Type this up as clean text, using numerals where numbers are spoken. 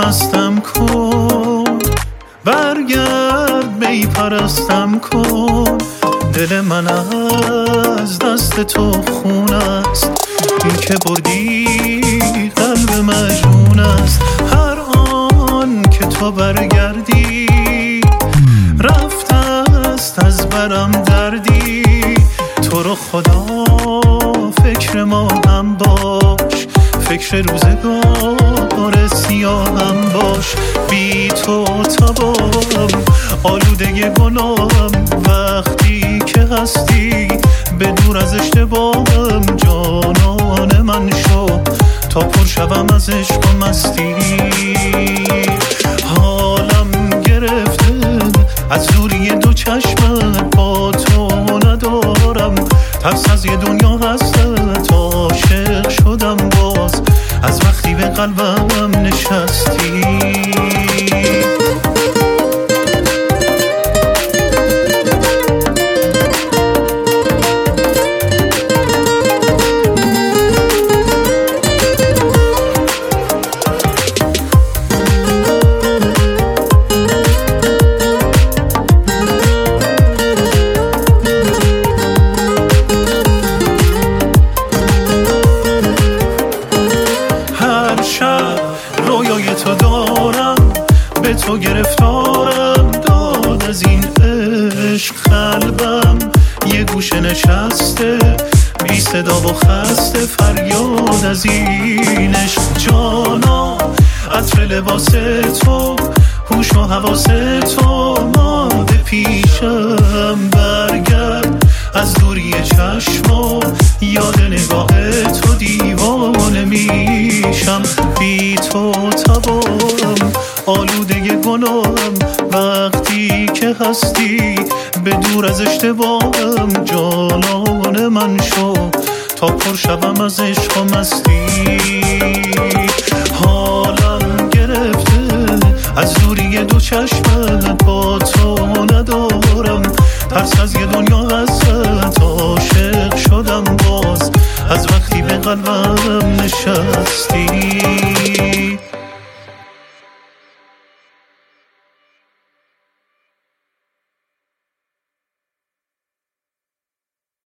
مستم کن، برگرد می پرستم کن. دل من از دست تو خون است، این که بردی قلب مجنون است. هر آن که تو برگردی رفته است از برم دردی. تو رو خدا فکر ما هم باش، فکر روزگار سیاهم باش. بی تو تبام آلوده گناهم، وقتی که هستی به دور از اشتباهم. جانان من شو تا پر شوم از عشق و مستی. حالم گرفته از دوری دو چشمت، با تو ندارم ترس از یه دنیا هست. عاشق شدم باز از وقتی به قلبم نشستی. رویای تو دارم، به تو گرفتارم. داد از این عشق قلبم یه گوشه نشسته، بی صدا و خسته فریاد از این عشق. جانا عطر لباس تو، هوش و حواس تو ماده پیشم. برگرد از دوری چشم و یاد نگاه تو دیوانه میشم. بی تو تبارم آلوده گناهم، وقتی که هستی به دور از اشتباهم. جانان من شو تا پر شوم از عشق و مستی. حالم گرفته از دوری دو چشمت، با تو ندارم ترس از یه دنیا هست. عاشق شدم باز از وقتی به قلبم نشستی.